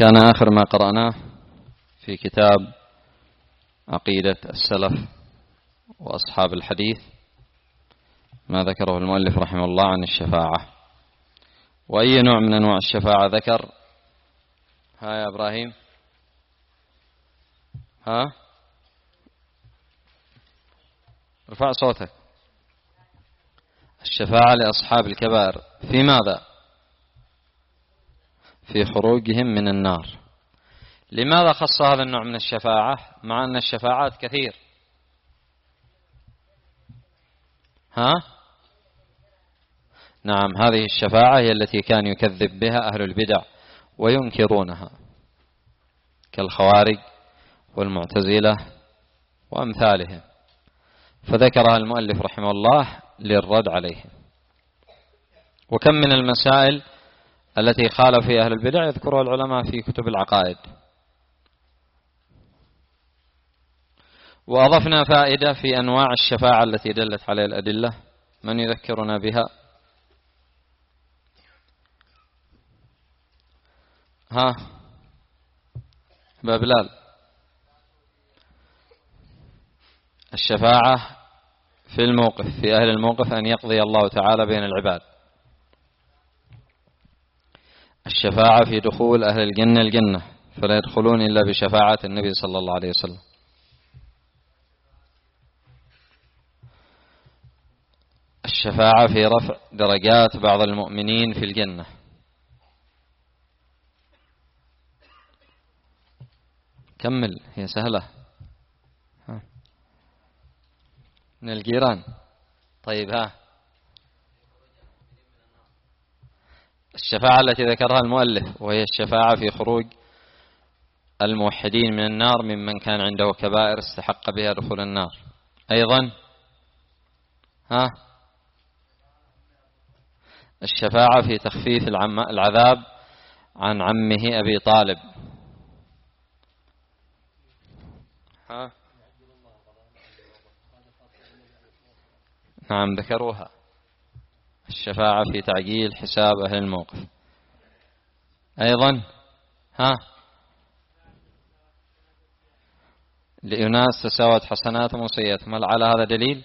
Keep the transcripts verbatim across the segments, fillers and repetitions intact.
كان آخر ما قرأناه في كتاب عقيدة السلف وأصحاب الحديث ما ذكره المؤلف رحمه الله عن الشفاعة. وأي نوع من أنواع الشفاعة ذكر؟ ها يا إبراهيم، ها ارفع صوتك. الشفاعة لأصحاب الكبائر في ماذا؟ في خروجهم من النار. لماذا خص هذا النوع من الشفاعة مع أن الشفاعات كثير؟ ها؟ نعم، هذه الشفاعة هي التي كان يكذب بها أهل البدع وينكرونها كالخوارج والمعتزلة وأمثالهم، فذكرها المؤلف رحمه الله للرد عليهم. وكم من المسائل التي خالف فيها أهل البدع يذكرها العلماء في كتب العقائد. وأضفنا فائدة في أنواع الشفاعة التي دلت عليها الأدلة، من يذكرنا بها؟ ها بابلال. الشفاعة في الموقف، في أهل الموقف، أن يقضي الله تعالى بين العباد. الشفاعة في دخول أهل الجنة الجنة، فلا يدخلون إلا بشفاعة النبي صلى الله عليه وسلم. الشفاعة في رفع درجات بعض المؤمنين في الجنة. كمل، هي سهلة. ها. من الجيران. طيب، ها الشفاعة التي ذكرها المؤلف وهي الشفاعة في خروج الموحدين من النار ممن كان عنده كبائر استحق بها دخول النار. أيضا ها الشفاعة في تخفيف العذاب عن عمه أبي طالب. ها نعم ذكروها. الشفاعة في تعجيل حساب أهل الموقف. أيضا ها لأناس تساوت حسناتهم وسيئاتهم، هل على هذا دليل؟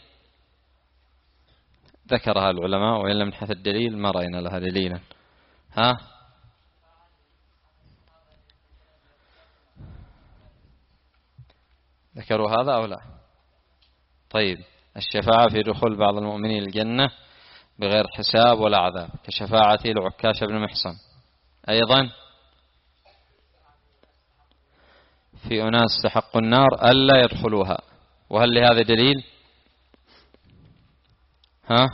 ذكرها العلماء، وإن لم نحث الدليل ما رأينا لها دليلا. ها ذكروا هذا أو لا؟ طيب، الشفاعة في دخول بعض المؤمنين الجنة بغير حساب ولا عذاب كشفاعة لعكاش بن محصن. أيضا في أناس استحقوا النار ألا يدخلوها، وهل لهذا دليل؟ ها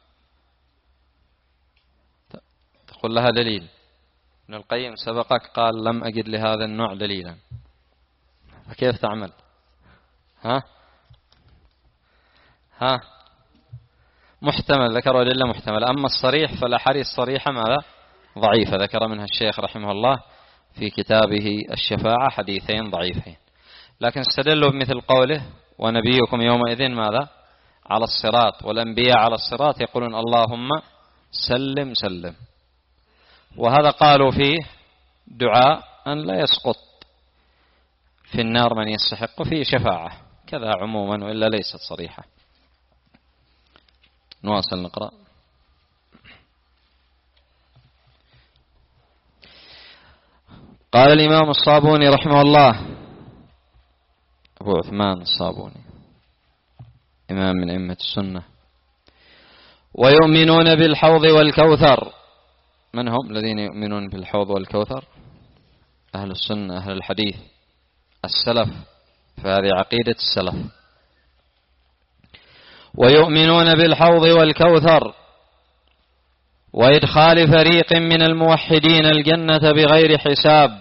تقول لها دليل. ابن القيم سبقك قال لم أجد لهذا النوع دليلا، فكيف تعمل؟ ها ها محتمل، ذكروا أدلة محتمل. أما الصريح فالأحاديث الصريحة ماذا؟ ضعيفة، ذكر منها الشيخ رحمه الله في كتابه الشفاعة حديثين ضعيفين، لكن استدلوا بمثل قوله ونبيكم يومئذ ماذا؟ على الصراط، والأنبياء على الصراط يقولون اللهم سلم سلم. وهذا قالوا فيه دعاء أن لا يسقط في النار من يستحق فيه شفاعة، كذا عموما، وإلا ليست صريحة. نواصل نقرأ. قال الإمام الصابوني رحمه الله، أبو عثمان الصابوني إمام من أئمة السنة: ويؤمنون بالحوض والكوثر. من هم الذين يؤمنون بالحوض والكوثر؟ أهل السنة، أهل الحديث، السلف، فهذه عقيدة السلف. ويؤمنون بالحوض والكوثر وإدخال فريق من الموحدين الجنة بغير حساب،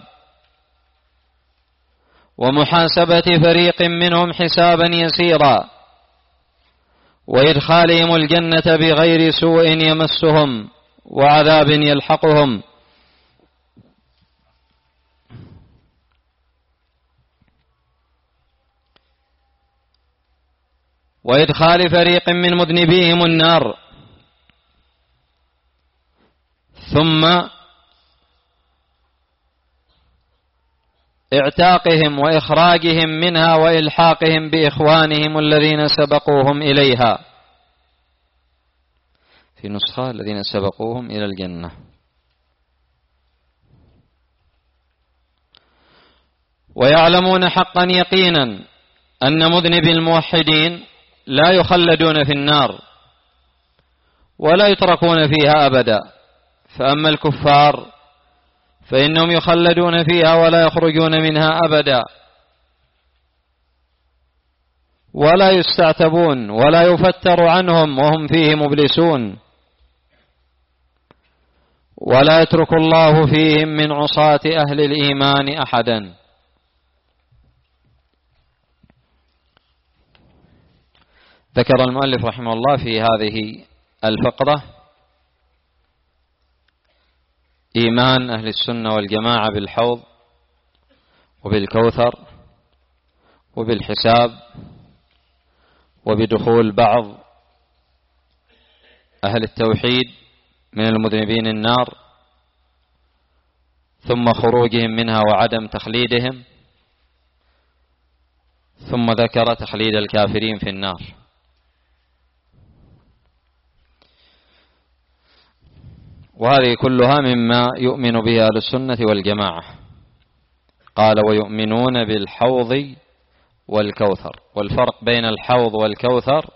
ومحاسبة فريق منهم حسابا يسيرا، وإدخالهم الجنة بغير سوء يمسهم وعذاب يلحقهم. وإدخال فريق من مذنبيهم النار، ثم اعتاقهم وإخراجهم منها وإلحاقهم بإخوانهم الذين سبقوهم إليها. في نسخة الذين سبقوهم إلى الجنة. ويعلمون حقا يقينا أن مذنبي الموحدين لا يخلدون في النار ولا يتركون فيها أبدا، فأما الكفار فإنهم يخلدون فيها ولا يخرجون منها أبدا، ولا يستعتبون ولا يفتر عنهم وهم فيه مبلسون، ولا يترك الله فيهم من عصاة أهل الإيمان أحدا. ذكر المؤلف رحمه الله في هذه الفقرة إيمان أهل السنة والجماعة بالحوض وبالكوثر وبالحساب وبدخول بعض أهل التوحيد من المذنبين النار ثم خروجهم منها وعدم تخليدهم، ثم ذكر تخليد الكافرين في النار. وهذه كلها مما يؤمن به أهل السنة والجماعة. قال ويؤمنون بالحوض والكوثر. والفرق بين الحوض والكوثر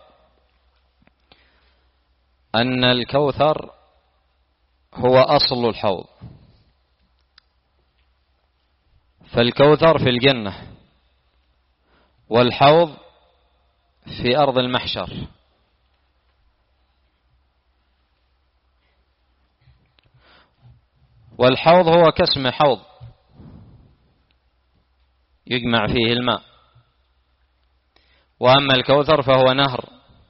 أن الكوثر هو أصل الحوض، فالكوثر في الجنة، والحوض في أرض المحشر. والحوض هو كاسم حوض يجمع فيه الماء، وأما الكوثر فهو نهر،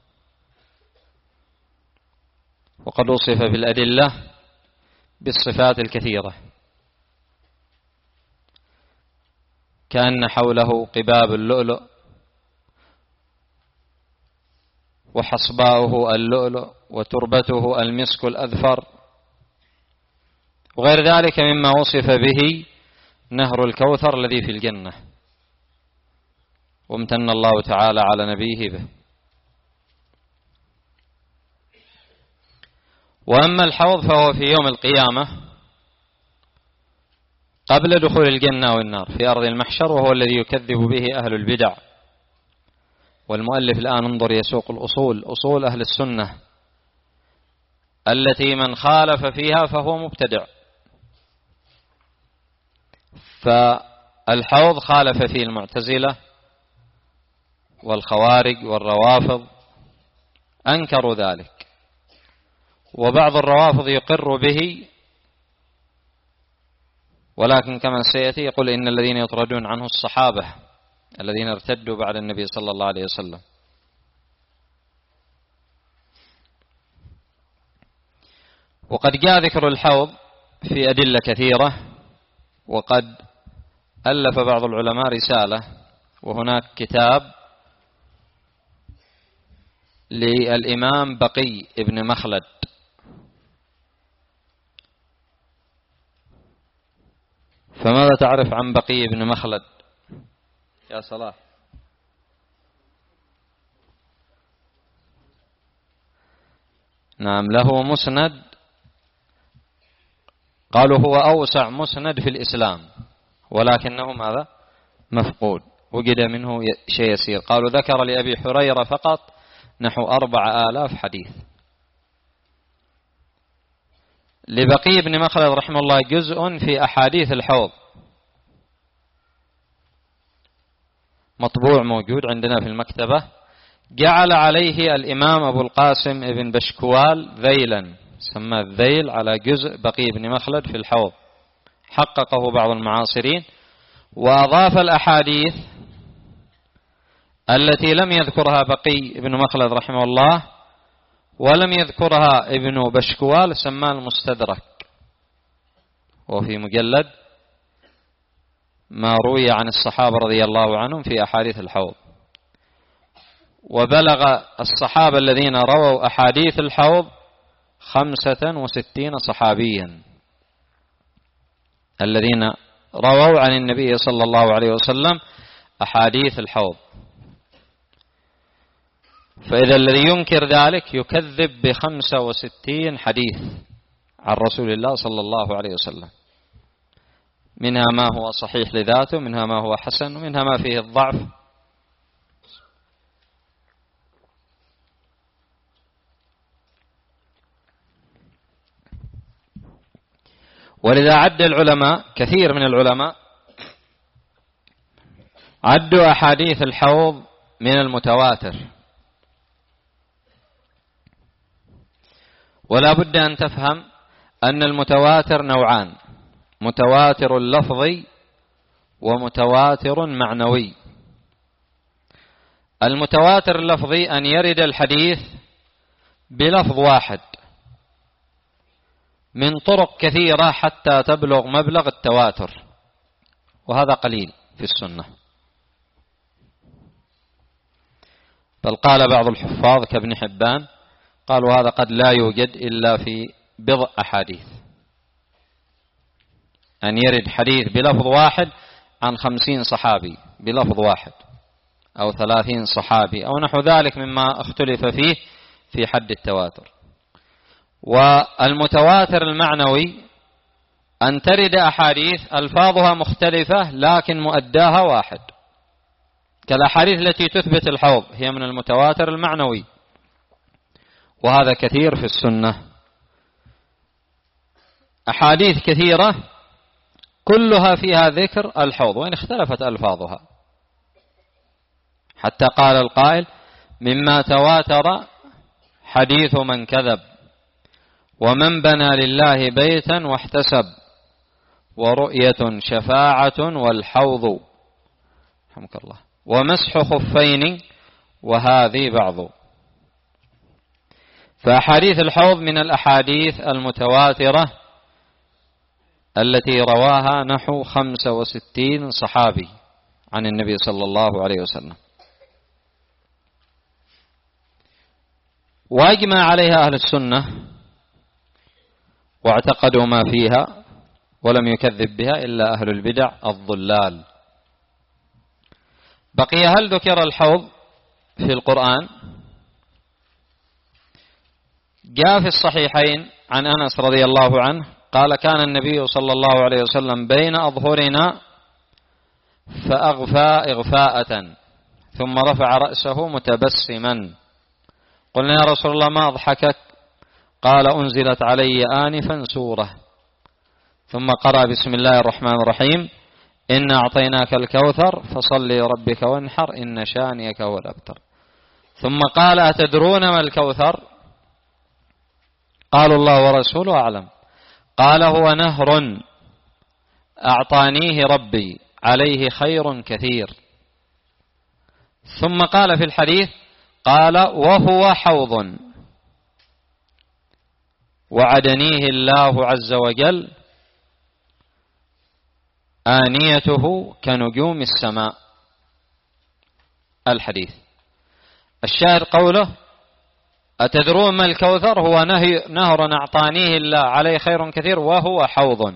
وقد وصف بالأدلة بالصفات الكثيرة، كأن حوله قباب اللؤلؤ وحصباؤه اللؤلؤ وتربته المسك الأذفر وغير ذلك مما وصف به نهر الكوثر الذي في الجنة، وامتن الله تعالى على نبيه به. وأما الحوض فهو في يوم القيامة قبل دخول الجنة والنار في أرض المحشر، وهو الذي يكذب به أهل البدع. والمؤلف الآن انظر يسوق الأصول، أصول أهل السنة التي من خالف فيها فهو مبتدع. فالحوض خالف فيه المعتزلة والخوارج والروافض، أنكروا ذلك، وبعض الروافض يقر به، ولكن كما سيأتي يقول إن الذين يطردون عنه الصحابة الذين ارتدوا بعد النبي صلى الله عليه وسلم. وقد جاء ذكر الحوض في أدلة كثيرة، وقد ألف بعض العلماء رسالة، وهناك كتاب للإمام بقي ابن مخلد فماذا تعرف عن بقي ابن مخلد يا صلاح؟ نعم، له مسند قالوا هو أوسع مسند في الإسلام، ولكنه ماذا؟ مفقود، وجد منه شيء يسير. قالوا ذكر لأبي حريرة فقط نحو أربع آلاف حديث. لبقي بن مخلد رحمه الله جزء في أحاديث الحوض مطبوع موجود عندنا في المكتبة، جعل عليه الإمام أبو القاسم ابن بشكوال ذيلا، سماه الذيل على جزء بقي بن مخلد في الحوض، حققه بعض المعاصرين، وأضاف الأحاديث التي لم يذكرها بقي بن مخلد رحمه الله ولم يذكرها ابن بشكوال، سماه المستدرك، وفي مجلد ما روي عن الصحابة رضي الله عنهم في أحاديث الحوض. وبلغ الصحابة الذين رووا أحاديث الحوض خمسة وستين صحابيا الذين رووا عن النبي صلى الله عليه وسلم أحاديث الحوض. فإذا الذي ينكر ذلك يكذب بخمسة وستين حديث عن رسول الله صلى الله عليه وسلم، منها ما هو صحيح لذاته، منها ما هو حسن، ومنها ما فيه الضعف. ولذا عد العلماء، كثير من العلماء عدوا أحاديث الحوض من المتواتر. ولا بد أن تفهم أن المتواتر نوعان: متواتر لفظي ومتواتر معنوي. المتواتر اللفظي أن يرد الحديث بلفظ واحد من طرق كثيرة حتى تبلغ مبلغ التواتر، وهذا قليل في السنة. بل قال بعض الحفاظ كابن حبان، قالوا هذا قد لا يوجد إلا في بضع أحاديث، أن يرد حديث بلفظ واحد عن خمسين صحابي بلفظ واحد، أو ثلاثين صحابي، أو نحو ذلك مما اختلف فيه في حد التواتر. والمتواتر المعنوي أن ترد أحاديث ألفاظها مختلفة لكن مؤداها واحد، كالأحاديث التي تثبت الحوض هي من المتواتر المعنوي، وهذا كثير في السنة. أحاديث كثيرة كلها فيها ذكر الحوض وإن اختلفت ألفاظها، حتى قال القائل: مما تواتر حديث من كذب، ومن بنى لله بيتا واحتسب، ورؤية شفاعة والحوض، رحمك الله، ومسح خفين وهذه بعض. فأحاديث الحوض من الأحاديث المتواترة التي رواها نحو خمسة وستين صحابي عن النبي صلى الله عليه وسلم، وأجمع عليها أهل السنة واعتقدوا ما فيها، ولم يكذب بها إلا أهل البدع الضلال. بقي هل ذكر الحوض في القرآن؟ جاء في الصحيحين عن أنس رضي الله عنه قال: كان النبي صلى الله عليه وسلم بين أظهرنا فأغفى إغفاءة ثم رفع رأسه متبسما، قلنا: يا رسول الله ما أضحكك؟ قال: أنزلت علي آنفا سورة، ثم قرأ: بسم الله الرحمن الرحيم، إنا أعطيناك الكوثر فصل لربك وانحر إن شانئك هو الأبتر. ثم قال: أتدرون ما الكوثر؟ قالوا: الله ورسوله أعلم. قال: هو نهر أعطانيه ربي عليه خير كثير. ثم قال في الحديث، قال: وهو حوض وعدنيه الله عز وجل آنيته كنجوم السماء. الحديث الشاهد قوله: أتدرون ما الكوثر؟ هو نهر أعطانيه الله عليه خير كثير وهو حوض.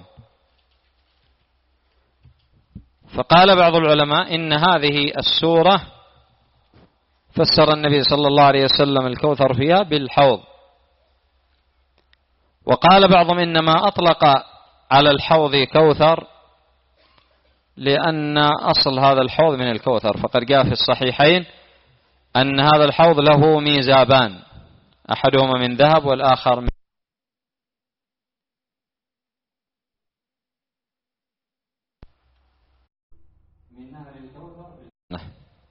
فقال بعض العلماء إن هذه السورة فسر النبي صلى الله عليه وسلم الكوثر فيها بالحوض، وقال بعضهم إنما أطلق على الحوض كوثر لأن أصل هذا الحوض من الكوثر، فقد جاء في الصحيحين أن هذا الحوض له ميزابان، أحدهما من ذهب والآخر من نهر الكوثر.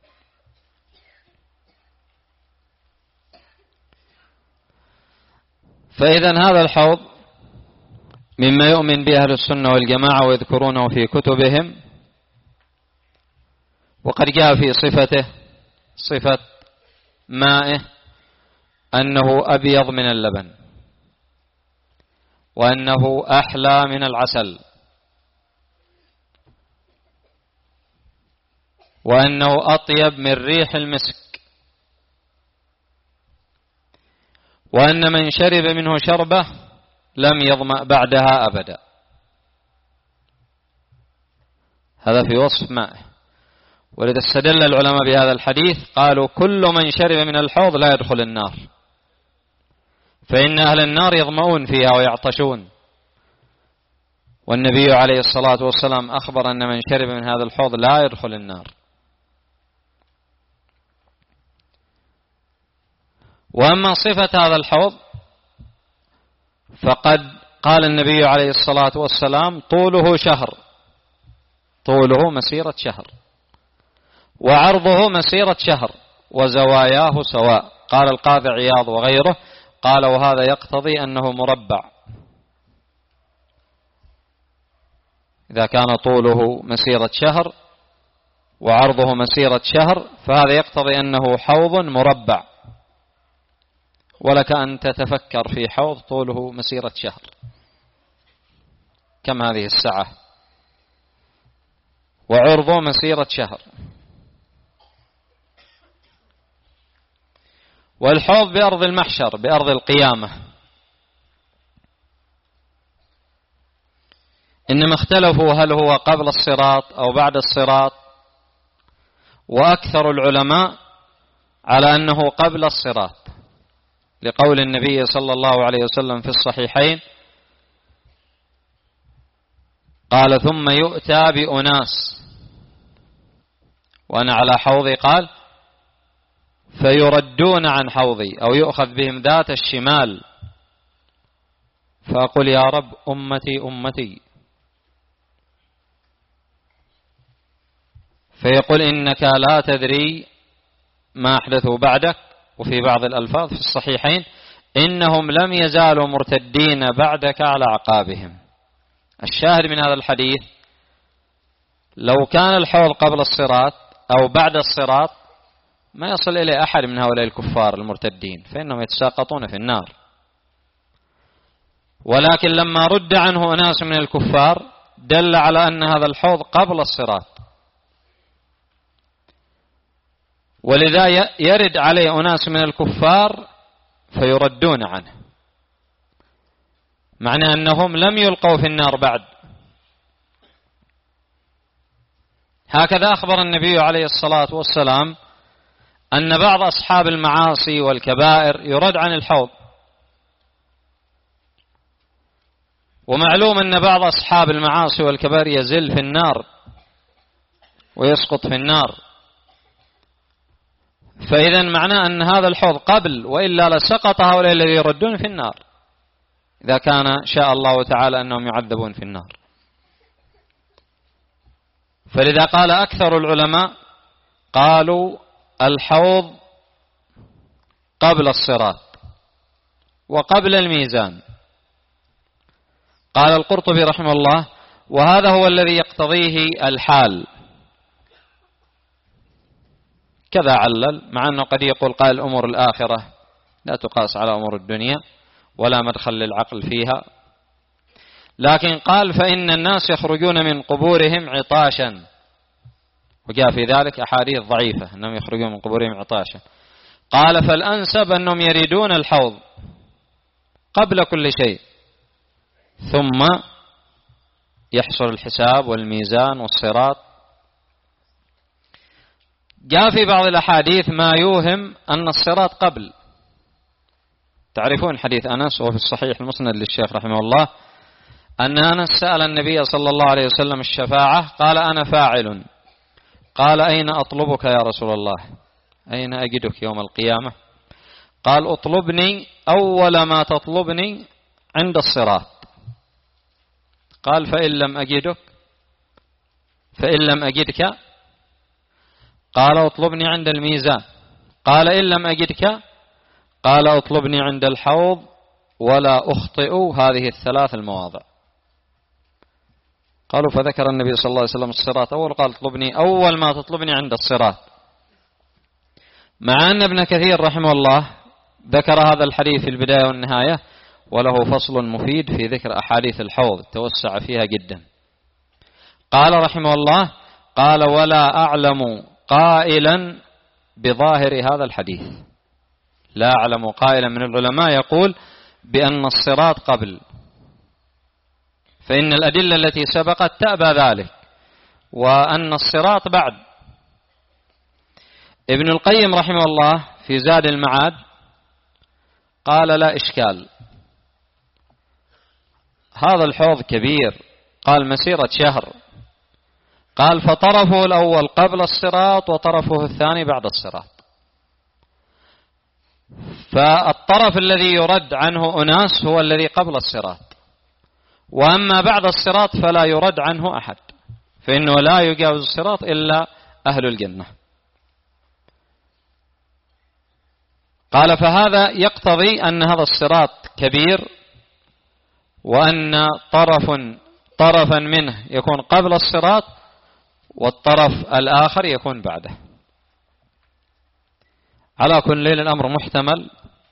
فإذا هذا الحوض مما يؤمن به أهل السنة والجماعة ويذكرونه في كتبهم، وقد جاء في صفته صفة مائه أنه أبيض من اللبن، وأنه أحلى من العسل، وأنه أطيب من ريح المسك، وأن من شرب منه شربة لم يظمأ بعدها أبدا. هذا في وصف ماء. ولذا استدل العلماء بهذا الحديث قالوا كل من شرب من الحوض لا يدخل النار، فإن أهل النار يظمؤون فيها ويعطشون، والنبي عليه الصلاة والسلام أخبر أن من شرب من هذا الحوض لا يدخل النار. وأما صفة هذا الحوض فقد قال النبي عليه الصلاة والسلام طوله شهر، طوله مسيرة شهر، وعرضه مسيرة شهر، وزواياه سواء. قال القاضي عياض وغيره قال وهذا يقتضي أنه مربع، إذا كان طوله مسيرة شهر وعرضه مسيرة شهر فهذا يقتضي أنه حوض مربع. ولك أن تتفكر في حوض طوله مسيرة شهر، كم هذه السعة، وعرضه مسيرة شهر. والحوض بأرض المحشر، بأرض القيامة. إنما اختلفوا هل هو قبل الصراط أو بعد الصراط، وأكثر العلماء على أنه قبل الصراط، لقول النبي صلى الله عليه وسلم في الصحيحين قال ثم يؤتى بأناس وأنا على حوضي، قال فيردون عن حوضي أو يؤخذ بهم ذات الشمال، فأقول يا رب أمتي أمتي، فيقول إنك لا تدري ما أحدثوا بعدك. وفي بعض الألفاظ في الصحيحين إنهم لم يزالوا مرتدين بعدك على أعقابهم. الشاهد من هذا الحديث لو كان الحوض قبل الصراط أو بعد الصراط ما يصل إليه أحد من هؤلاء الكفار المرتدين، فإنهم يتساقطون في النار. ولكن لما رد عنه أناس من الكفار دل على أن هذا الحوض قبل الصراط، ولذا يرد عليه أناس من الكفار فيردون عنه، معنى أنهم لم يلقوا في النار بعد. هكذا أخبر النبي عليه الصلاة والسلام أن بعض أصحاب المعاصي والكبائر يرد عن الحوض، ومعلوم أن بعض أصحاب المعاصي والكبائر يزل في النار ويسقط في النار، فإذا معناه أن هذا الحوض قبل، وإلا لسقط هؤلاء الذين يردون في النار إذا كان شاء الله تعالى أنهم يعذبون في النار. فلذا قال أكثر العلماء قالوا الحوض قبل الصراط وقبل الميزان. قال القرطبي رحمه الله وهذا هو الذي يقتضيه الحال. كذا علل، مع أنه قد يقول قال أمور الآخرة لا تقاس على أمور الدنيا ولا مدخل للعقل فيها، لكن قال فإن الناس يخرجون من قبورهم عطاشا، وجاء في ذلك أحاديث ضعيفة أنهم يخرجون من قبورهم عطاشا. قال فالأنسب أنهم يريدون الحوض قبل كل شيء، ثم يحصل الحساب والميزان والصراط. جاء في بعض الأحاديث ما يوهم أن الصراط قبل. تعرفون حديث أنس وفي الصحيح المسند للشيخ رحمه الله أن أنس سأل النبي صلى الله عليه وسلم الشفاعة، قال أنا فاعل، قال أين أطلبك يا رسول الله، أين أجدك يوم القيامة؟ قال اطلبني أول ما تطلبني عند الصراط. قال فإن لم أجدك فإن لم أجدك قال اطلبني عند الميزان. قال إن لم أجدك قال اطلبني عند الحوض ولا أخطئ هذه الثلاث المواضع. قالوا فذكر النبي صلى الله عليه وسلم الصراط أول، قال اطلبني أول ما تطلبني عند الصراط. مع أن ابن كثير رحمه الله ذكر هذا الحديث في البداية والنهاية، وله فصل مفيد في ذكر أحاديث الحوض توسع فيها جدا. قال رحمه الله قال ولا أعلم قائلا بظاهر هذا الحديث، لا أعلم قائلا من العلماء يقول بأن الصراط قبل، فإن الأدلة التي سبقت تأبى ذلك، وأن الصراط بعد. ابن القيم رحمه الله في زاد المعاد قال لا إشكال، هذا الحوض كبير، قال مسيرة شهر، قال فطرفه الأول قبل الصراط وطرفه الثاني بعد الصراط، فالطرف الذي يرد عنه أناس هو الذي قبل الصراط، وأما بعد الصراط فلا يرد عنه أحد، فإنه لا يجاوز الصراط إلا أهل الجنة. قال فهذا يقتضي أن هذا الصراط كبير، وأن طرف طرفا منه يكون قبل الصراط والطرف الآخر يكون بعده. على كل الأمر محتمل،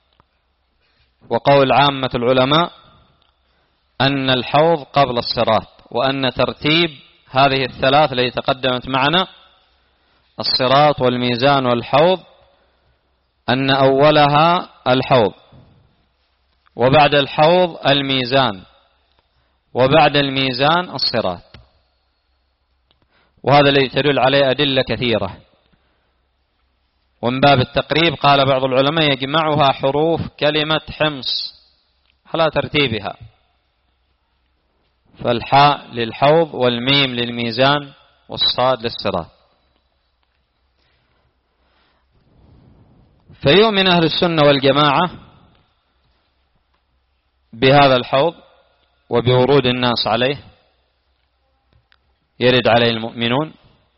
وقول عامة العلماء أن الحوض قبل الصراط، وأن ترتيب هذه الثلاث التي تقدمت معنا الصراط والميزان والحوض أن أولها الحوض، وبعد الحوض الميزان، وبعد الميزان الصراط. وهذا الذي تدل عليه أدلة كثيرة، ومن باب التقريب قال بعض العلماء يجمعها حروف كلمة حمص على ترتيبها، فالحاء للحوض والميم للميزان والصاد للصراط. فيؤمن أهل السنة والجماعة بهذا الحوض وبورود الناس عليه، يرد عليه المؤمنون،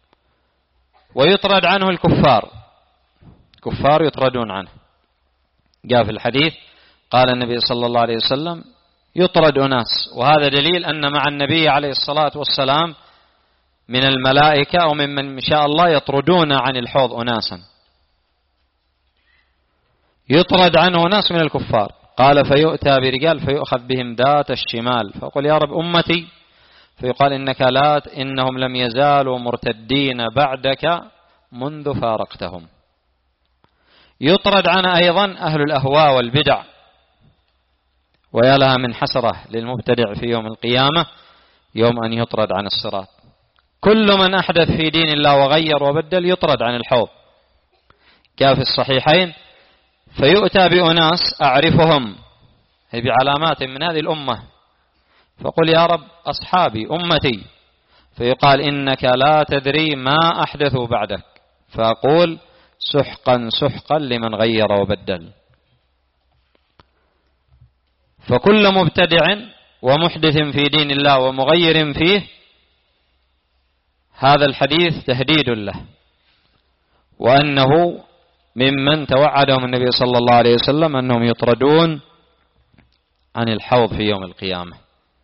ويطرد عنه الكفار، كفار يطردون عنه. جاء في الحديث قال النبي صلى الله عليه وسلم يطرد أناس، وهذا دليل أن مع النبي عليه الصلاة والسلام من الملائكة أو ممن شاء الله يطردون عن الحوض أناسا، يطرد عنه ناس من الكفار. قال فيؤتى برجال فيؤخذ بهم ذات الشمال، فيقول يا رب أمتي، فيقال إنك لا إنهم لم يزالوا مرتدين بعدك منذ فارقتهم. يطرد عنه أيضا أهل الأهواء والبدع، ويا لها من حسرة للمبتدع في يوم القيامة يوم أن يطرد عن الصراط. كل من أحدث في دين الله وغير وبدل يطرد عن الحوض. جاء في الصحيحين فيؤتى بأناس أعرفهم، هي بعلامات من هذه الأمة، فقل يا رب أصحابي أمتي، فيقال إنك لا تدري ما أحدثوا بعدك، فأقول سحقا سحقا لمن غير وبدل. فكل مبتدع ومحدث في دين الله ومغير فيه هذا الحديث تهديد له، وأنه ممن توعدهم النبي صلى الله عليه وسلم أنهم يطردون عن الحوض في يوم القيامة.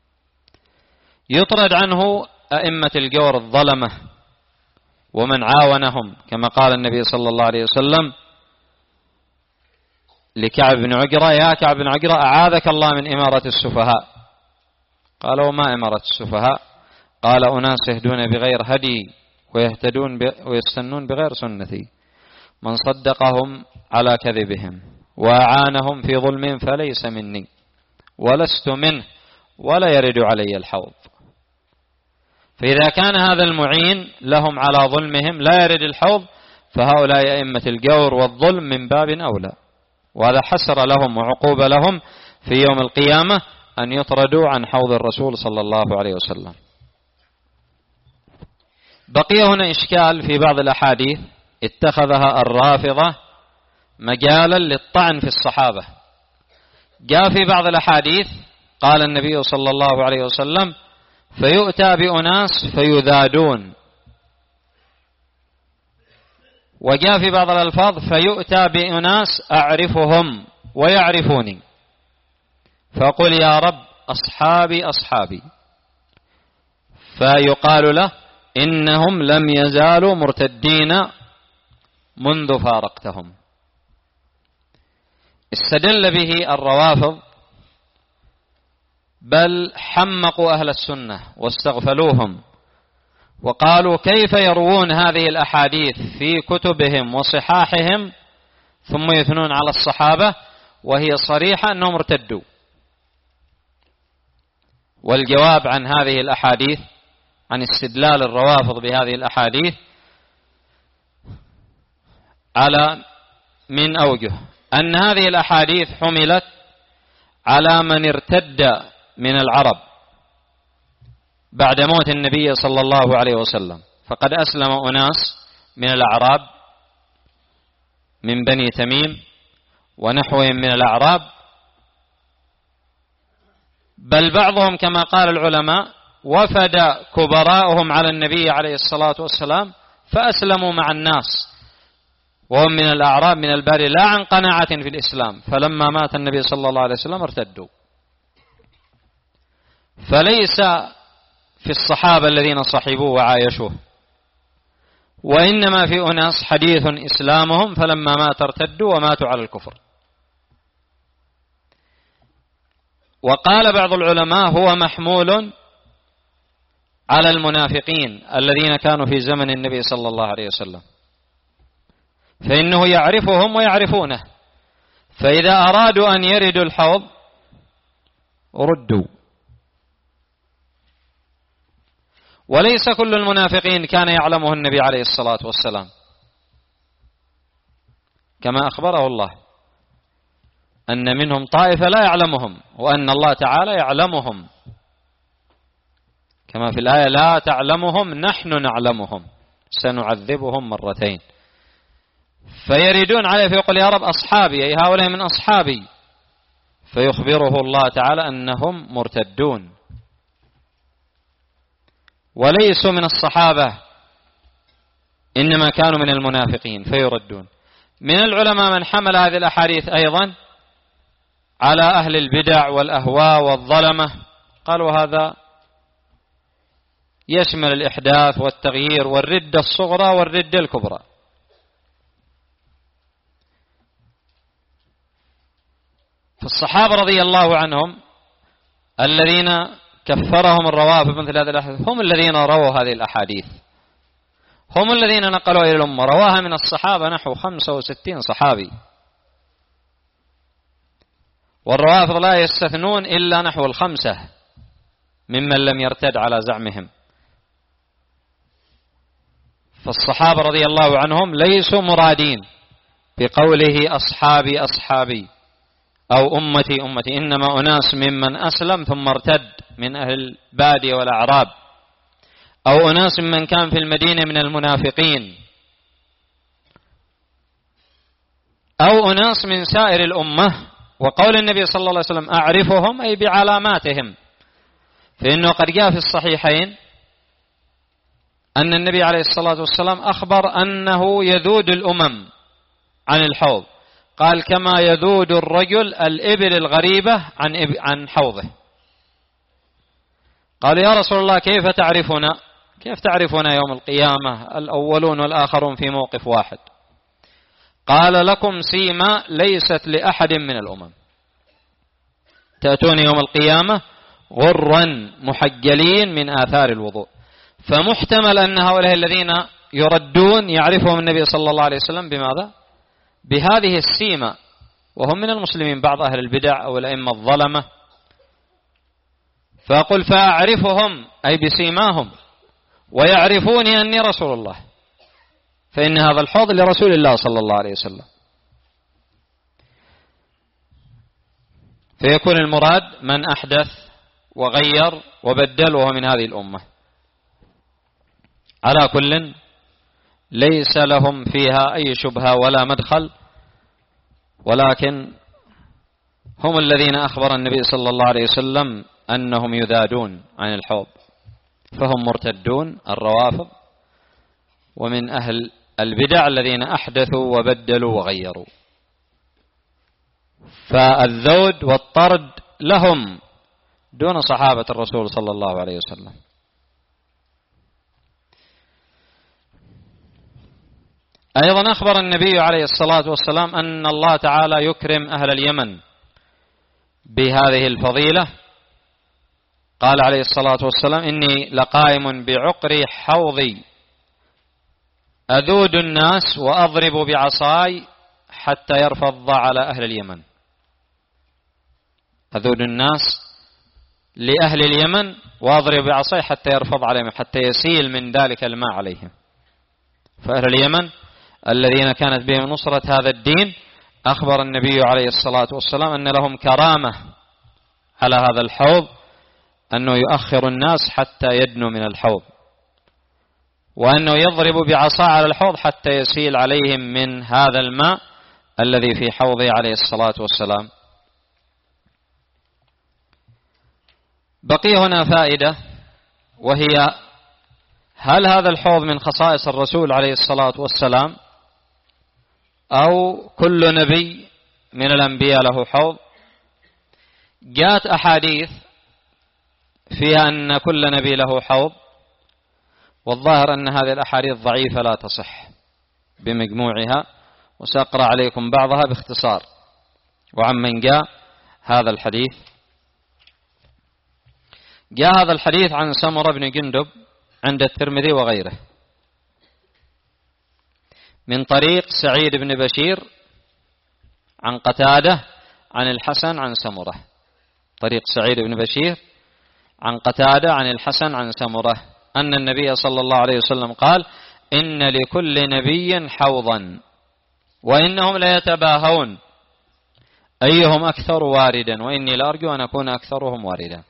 يطرد عنه أئمة الجور الظلمة ومن عاونهم، كما قال النبي صلى الله عليه وسلم لكعب بن عجرة يا كعب بن عجرة أعاذك الله من إمارة السفهاء. قال وما إمارة السفهاء؟ قال أناس يهدون بغير هدي ويهتدون ويستنون بغير سنتي، من صدقهم على كذبهم وأعانهم في ظلمهم فليس مني ولست منه ولا يرد علي الحوض. فإذا كان هذا المعين لهم على ظلمهم لا يرد الحوض، فهؤلاء أئمة الجور والظلم من باب أولى، وهذا حسر لهم وعقوبة لهم في يوم القيامة أن يطردوا عن حوض الرسول صلى الله عليه وسلم. بقي هنا إشكال في بعض الأحاديث اتخذها الرافضة مجالا للطعن في الصحابة. جاء في بعض الأحاديث قال النبي صلى الله عليه وسلم فيؤتى بأناس فيذادون، وجاء في بعض الألفاظ فيؤتى بأناس أعرفهم ويعرفوني، فأقول يا رب أصحابي أصحابي، فيقال له إنهم لم يزالوا مرتدين منذ فارقتهم. استدل به الروافض، بل حمقوا أهل السنة واستغفلوهم وقالوا كيف يروون هذه الأحاديث في كتبهم وصحاحهم ثم يثنون على الصحابة وهي صريحة أنهم ارتدوا. والجواب عن هذه الأحاديث عن استدلال الروافض بهذه الأحاديث على من أوجه: أن هذه الأحاديث حملت على من ارتد من العرب بعد موت النبي صلى الله عليه وسلم، فقد أسلم أناس من الأعراب من بني تميم ونحوهم من الأعراب، بل بعضهم كما قال العلماء وفد كبراءهم على النبي عليه الصلاة والسلام فأسلموا مع الناس وهم من الأعراب من البادية لا عن قناعة في الإسلام، فلما مات النبي صلى الله عليه وسلم ارتدوا. فليس في الصحابة الذين صحبوه وعايشوه، وإنما في أناس حديث إسلامهم فلما مات ارتدوا وماتوا على الكفر. وقال بعض العلماء هو محمول على المنافقين الذين كانوا في زمن النبي صلى الله عليه وسلم، فإنه يعرفهم ويعرفونه، فإذا أرادوا أن يردوا الحوض ردوا. وليس كل المنافقين كان يعلمه النبي عليه الصلاة والسلام كما أخبره الله أن منهم طائفة لا يعلمهم وأن الله تعالى يعلمهم، كما في الآية: لا تعلمهم نحن نعلمهم سنعذبهم مرتين. فيردون عليه فيقول: يا رب أصحابي، أي هؤلاء من أصحابي، فيخبره الله تعالى أنهم مرتدون وليسوا من الصحابة، إنما كانوا من المنافقين فيردون. من العلماء من حمل هذه الأحاديث أيضا على أهل البدع والأهواء والظلمة، قالوا هذا يشمل الإحداث والتغيير والردة الصغرى والردة الكبرى. فالصحابة رضي الله عنهم الذين كفرهم الروافض مثل هذه الأحاديث هم الذين رووا هذه الأحاديث، هم الذين نقلوا إلى الأمة، رواها من الصحابة نحو خمسة وستين صحابي، والروافض لا يستثنون إلا نحو الخمسة ممن لم يرتد على زعمهم. فالصحابة رضي الله عنهم ليسوا مرادين بقوله أصحابي أصحابي أو أمتي أمتي، إنما أناس ممن أسلم ثم ارتد من أهل البادية والأعراب، أو أناس من كان في المدينة من المنافقين، أو أناس من سائر الأمة. وقول النبي صلى الله عليه وسلم أعرفهم أي بعلاماتهم، فإنه قد جاء في الصحيحين أن النبي عليه الصلاة والسلام أخبر أنه يذود الأمم عن الحوض، قال: كما يذود الرجل الإبل الغريبة عن عن حوضه. قال: يا رسول الله كيف تعرفنا كيف تعرفنا يوم القيامة الأولون والآخرون في موقف واحد؟ قال: لكم سيما ليست لأحد من الأمم، تأتون يوم القيامة غرا محجلين من آثار الوضوء. فمحتمل أن هؤلاء الذين يردون يعرفهم النبي صلى الله عليه وسلم بماذا؟ بهذه السيمة، وهم من المسلمين بعض أهل البدع أو الأئمة الظلمة. فأقول فأعرفهم أي بسيماهم، ويعرفوني أني رسول الله، فإن هذا الحوض لرسول الله صلى الله عليه وسلم. فيكون المراد من أحدث وغير وبدل وهو من هذه الأمة. على كل ليس لهم فيها أي شبهة ولا مدخل، ولكن هم الذين أخبر النبي صلى الله عليه وسلم أنهم يذادون عن الحوض، فهم مرتدون الروافض ومن أهل البدع الذين أحدثوا وبدلوا وغيروا. فالذود والطرد لهم دون صحابة الرسول صلى الله عليه وسلم. أيضا أخبر النبي عليه الصلاة والسلام أن الله تعالى يكرم أهل اليمن بهذه الفضيلة. قال عليه الصلاة والسلام: إني لقائم بعقر حوضي أذود الناس وأضرب بعصاي حتى يرفض على أهل اليمن. أذود الناس لأهل اليمن واضرب بعصاي حتى يرفض عليهم، حتى يسيل من ذلك الماء عليهم. فأهل اليمن الذين كانت بهم نصرة هذا الدين أخبر النبي عليه الصلاة والسلام أن لهم كرامة على هذا الحوض، أنه يؤخر الناس حتى يدنوا من الحوض، وأنه يضرب بعصا على الحوض حتى يسيل عليهم من هذا الماء الذي في حوضه عليه الصلاة والسلام. بقي هنا فائدة، وهي هل هذا الحوض من خصائص الرسول عليه الصلاة والسلام أو كل نبي من الأنبياء له حوض؟ جاءت أحاديث فيها أن كل نبي له حوض، والظاهر أن هذه الأحاديث ضعيفة لا تصح بمجموعها، وسأقرأ عليكم بعضها باختصار. وعمن جاء هذا الحديث، جاء هذا الحديث عن سمرة بن جندب عند الترمذي وغيره من طريق سعيد بن بشير عن قتادة عن الحسن عن سمرة. طريق سعيد بن بشير عن قتادة عن الحسن عن سمرة أن النبي صلى الله عليه وسلم قال: إن لكل نبي حوضا وإنهم ليتباهون أيهم أكثر واردا وإني لأرجو أن أكون أكثرهم واردا.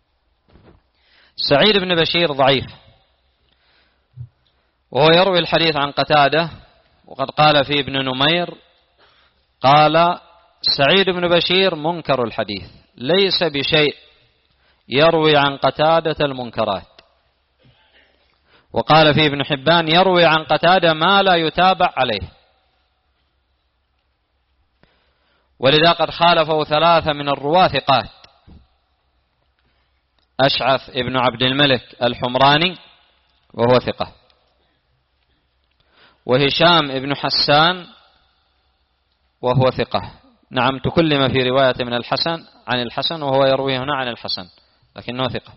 سعيد بن بشير ضعيف، وهو يروي الحديث عن قتادة، وقد قال في ابن نمير قال: سعيد بن بشير منكر الحديث، ليس بشيء يروي عن قتادة المنكرات. وقال في ابن حبان: يروي عن قتادة ما لا يتابع عليه. ولذا قد خالفه ثلاثة من الرواة ثقات: أشعث ابن عبد الملك الحمراني وهو ثقة، وهشام ابن حسان وهو ثقة. نعم، تكلم في رواية من الحسن عن الحسن، وهو يروي هنا عن الحسن لكنه ثقة.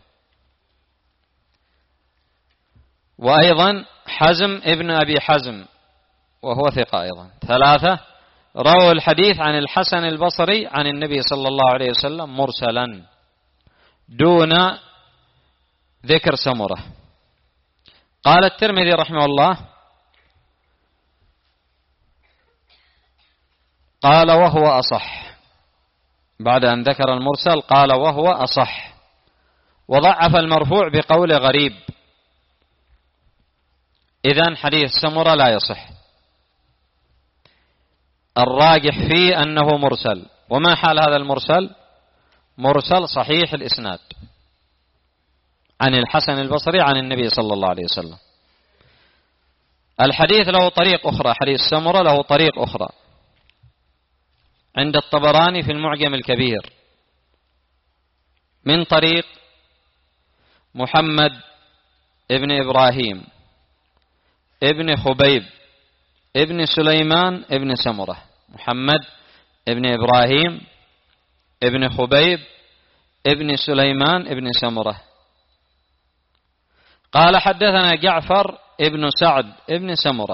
وأيضا حزم ابن أبي حزم وهو ثقة أيضا. ثلاثة رووا الحديث عن الحسن البصري عن النبي صلى الله عليه وسلم مرسلا دون ذكر سمرة. قال الترمذي رحمه الله: قال وهو أصح، بعد أن ذكر المرسل قال وهو أصح، وضعف المرفوع بقول غريب. إذن حديث سمرة لا يصح، الراجح فيه أنه مرسل. وما حال هذا المرسل؟ مرسل صحيح الإسناد عن الحسن البصري عن النبي صلى الله عليه وسلم. الحديث له طريق أخرى، حديث سمرة له طريق أخرى عند الطبراني في المعجم الكبير من طريق محمد ابن إبراهيم ابن خبيب ابن سليمان ابن سمرة. محمد ابن إبراهيم ابن خبيب ابن سليمان ابن سمرة قال: حدثنا جعفر ابن سعد ابن سمرة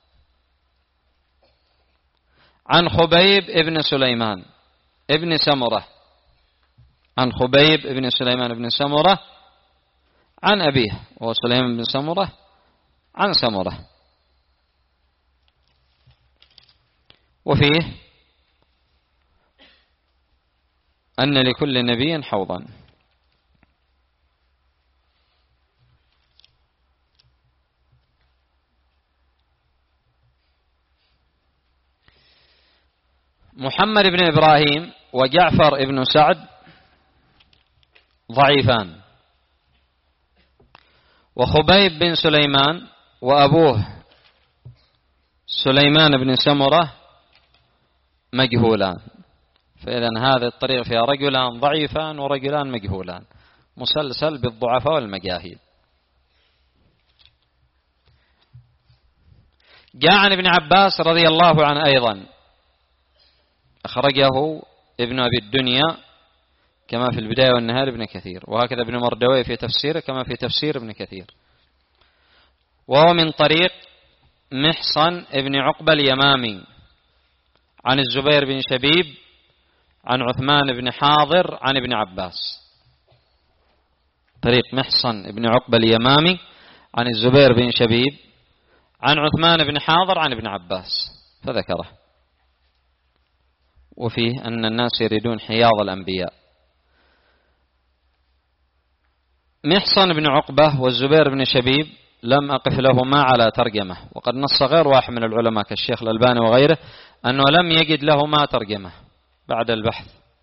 عن خبيب ابن سليمان ابن سمرة عن خبيب ابن سليمان ابن سمرة عن أبيه وهو سليمان بن سمرة عن سمرة. وفيه أن لكل نبي حوضا. محمد بن إبراهيم وجعفر بن سعد ضعيفان، وخبيب بن سليمان وأبوه سليمان بن سمرة مجهولان. فإذا هذا الطريق فيها رجلان ضعيفان ورجلان مجهولان، مسلسل بالضعفاء والمجاهيل. جاء عن ابن عباس رضي الله عنه أيضا، أخرجه ابن أبي الدنيا كما في البداية والنهاية ابن كثير، وهكذا ابن مردوي في تفسيره كما في تفسير ابن كثير، وهو من طريق محصن ابن عقبة اليمامي عن الزبير بن شبيب عن عثمان بن حاضر عن ابن عباس. طريق محصن بن عقبة اليمامي عن الزبير بن شبيب عن عثمان بن حاضر عن ابن عباس فذكره، وفيه أن الناس يريدون حياض الأنبياء. محصن بن عقبة والزبير بن شبيب لم أقف لهما على ترجمة، وقد نص غير واحد من العلماء كالشيخ الألباني وغيره أنه لم يجد لهما ترجمة بعد البحث.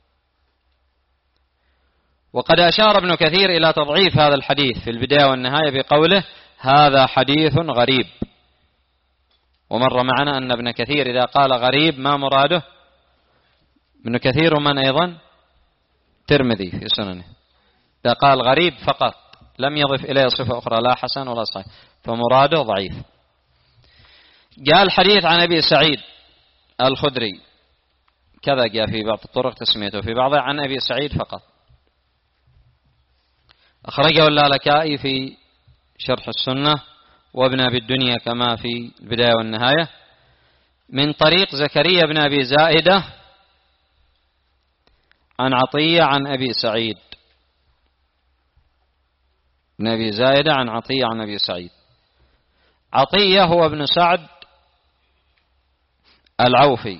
وقد أشار ابن كثير إلى تضعيف هذا الحديث في البداية والنهاية بقوله هذا حديث غريب، ومر معنا أن ابن كثير إذا قال غريب ما مراده؟ ابن كثير ومن أيضا؟ ترمذي في سننه، إذا قال غريب فقط لم يضف إليه صفة أخرى لا حسن ولا صحيح فمراده ضعيف. جاء الحديث عن أبي سعيد الخدري كذا جاء في بعض الطرق تسميته، في بعضها عن أبي سعيد فقط. أخرجه اللالكائي في شرح السنة وابن أبي الدنيا كما في البداية والنهاية من طريق زكريا بن أبي زائدة عن عطية عن أبي سعيد بن أبي زائدة عن عطية عن أبي سعيد. عطية هو ابن سعد العوفي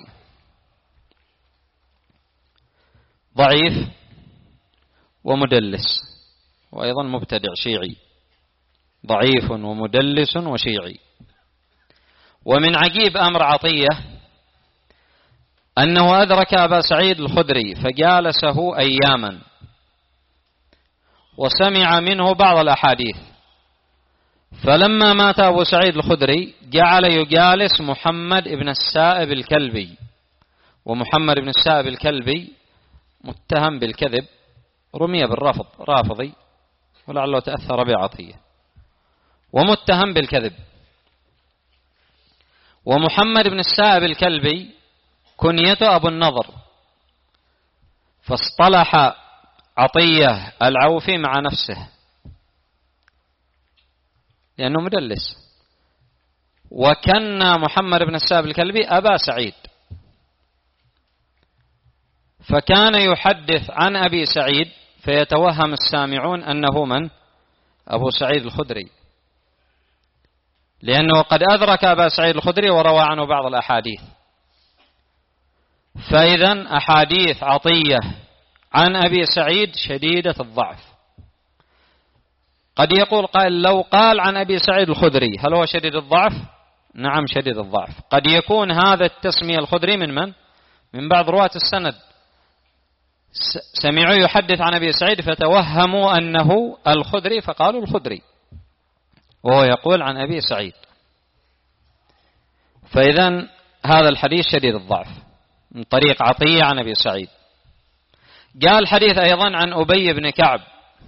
ضعيف ومدلس، وأيضا مبتدع شيعي، ضعيف ومدلس وشيعي. ومن عجيب أمر عطية أنه أدرك أبا سعيد الخدري فجالسه أياما وسمع منه بعض الأحاديث، فلما مات أبو سعيد الخدري جعل يجالس محمد بن السائب الكلبي، ومحمد بن السائب الكلبي متهم بالكذب، رمي بالرفض، رافضي ولعله تأثر بعطية، ومتهم بالكذب. ومحمد بن السائب الكلبي كنيته أبو النضر، فاصطلح عطية العوفي مع نفسه لأنه مدلس، وكان محمد بن السائب الكلبي أبا سعيد، فكان يحدث عن أبي سعيد فيتوهم السامعون أنه من؟ أبو سعيد الخدري، لأنه قد أدرك أبا سعيد الخدري وروى عنه بعض الأحاديث. فإذن أحاديث عطية عن أبي سعيد شديدة الضعف. قد يقول قائل لو قال عن أبي سعيد الخدري هل هو شديد الضعف؟ نعم شديد الضعف. قد يكون هذا التسمية الخدري من من؟ من بعض رواة السند سمعوا يحدث عن أبي سعيد فتوهموا أنه الخدري فقالوا الخدري، وهو يقول عن أبي سعيد. فإذن هذا الحديث شديد الضعف من طريق عطية عن أبي سعيد. جاء الحديث أيضا عن أبي بن كعب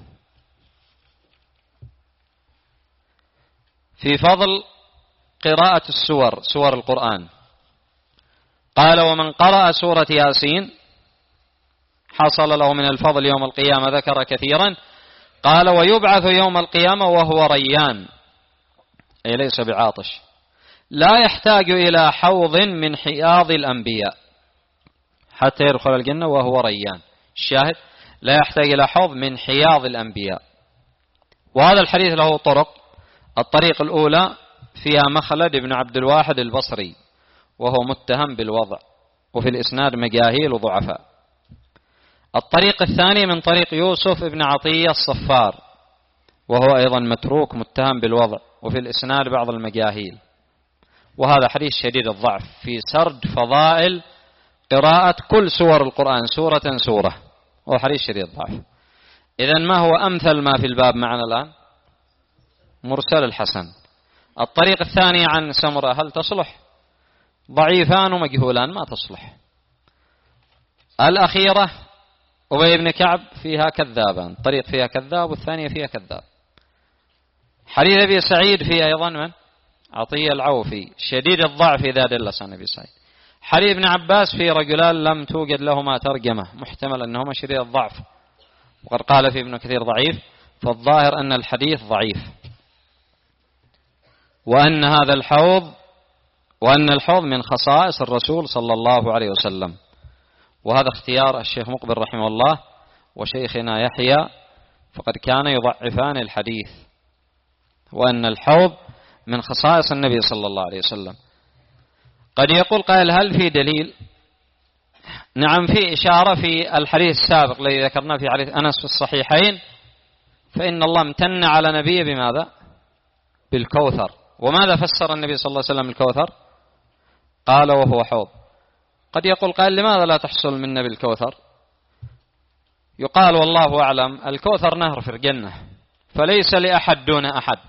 في فضل قراءة السور، سور القرآن، قال ومن قرأ سورة ياسين حصل له من الفضل يوم القيامة، ذكر كثيرا، قال ويبعث يوم القيامة وهو ريان، أي ليس بعاطش، لا يحتاج إلى حوض من حياض الأنبياء حتى يدخل الجنة وهو ريان. الشاهد لا يحتاج إلى حوض من حياض الأنبياء. وهذا الحديث له طرق. الطريق الأولى فيها مخلد بن عبد الواحد البصري وهو متهم بالوضع، وفي الإسناد مجاهيل وضعفاء. الطريق الثاني من طريق يوسف بن عطية الصفار وهو أيضا متروك متهم بالوضع، وفي الإسناد بعض المجاهيل. وهذا حديث شديد الضعف في سرد فضائل قراءة كل سور القرآن سورة سورة، وهو حديث شديد الضعف. إذن ما هو أمثل ما في الباب معنا الآن؟ مرسل الحسن. الطريق الثاني عن سمرة هل تصلح؟ ضعيفان ومجهولان ما تصلح. الأخيرة أبي بن كعب فيها كذابان، طريق فيها كذاب والثانية فيها كذاب. حديث أبي سعيد فيه أيضا من؟ عطية العوفي شديد الضعف إذا دلس عن أبي سعيد. حديث ابن عباس في رجلان لم توجد لهما ترجمة، محتمل أنهما شديد الضعف، وقد قال في ابن كثير ضعيف، فالظاهر أن الحديث ضعيف، وأن هذا الحوض وأن الحوض من خصائص الرسول صلى الله عليه وسلم. وهذا اختيار الشيخ مقبل رحمه الله وشيخنا يحيى فقد كان يضعفان الحديث، وأن الحوض من خصائص النبي صلى الله عليه وسلم. قد يقول قائل هل في دليل؟ نعم، في إشارة في الحديث السابق الذي ذكرناه في حديث أنس في الصحيحين، فإن الله امتن على نبيه بماذا؟ بالكوثر. وماذا فسر النبي صلى الله عليه وسلم الكوثر؟ قال وهو حوض. قد يقول قائل لماذا لا تحصل منا بالكوثر؟ يقال والله أعلم الكوثر نهر في الجنة، فليس لأحد دون أحد،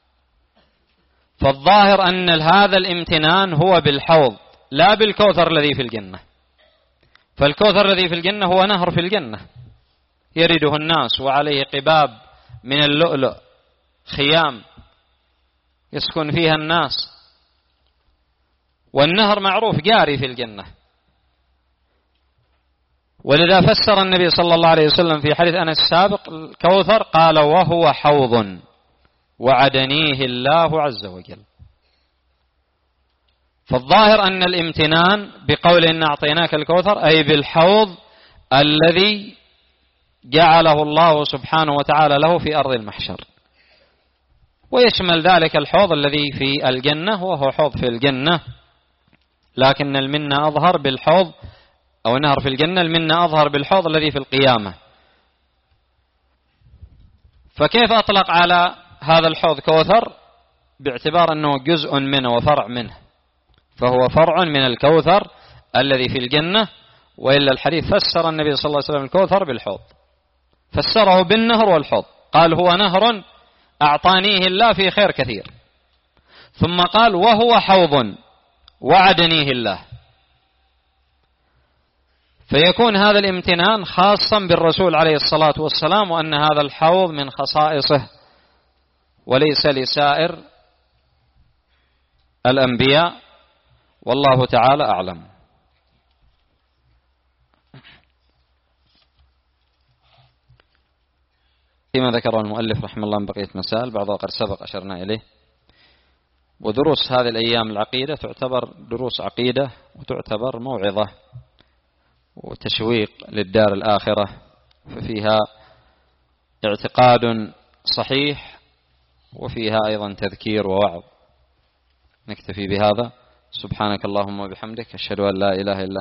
فالظاهر أن هذا الامتنان هو بالحوض لا بالكوثر الذي في الجنة. فالكوثر الذي في الجنة هو نهر في الجنة يرده الناس، وعليه قباب من اللؤلؤ، خيام يسكن فيها الناس، والنهر معروف جاري في الجنة. ولذا فسر النبي صلى الله عليه وسلم في حديث أنس السابق الكوثر قال وهو حوض وعدنيه الله عز وجل. فالظاهر أن الامتنان بقول إن أعطيناك الكوثر أي بالحوض الذي جعله الله سبحانه وتعالى له في أرض المحشر، ويشمل ذلك الحوض الذي في الجنة، وهو حوض في الجنة، لكن المنة أظهر بالحوض أو نهر في الجنة، المنة أظهر بالحوض الذي في القيامة. فكيف أطلق على هذا الحوض كوثر؟ باعتبار أنه جزء منه وفرع منه، فهو فرع من الكوثر الذي في الجنة. وإلا الحديث فسر النبي صلى الله عليه وسلم الكوثر بالحوض، فسره بالنهر والحوض، قال هو نهر أعطانيه الله في خير كثير، ثم قال وهو حوض وعدنيه الله. فيكون هذا الامتنان خاصا بالرسول عليه الصلاة والسلام، وأن هذا الحوض من خصائصه وليس لسائر الأنبياء، والله تعالى أعلم. فيما ذكره المؤلف رحمه الله من بقية مسائل، بعضها قد سبق أشرنا إليه. ودروس هذه الأيام العقيدة تعتبر دروس عقيدة، وتعتبر موعظة وتشويق للدار الآخرة، ففيها اعتقاد صحيح وفيها أيضا تذكير ووعظ. نكتفي بهذا. سبحانك اللهم وبحمدك، أشهد أن لا إله إلا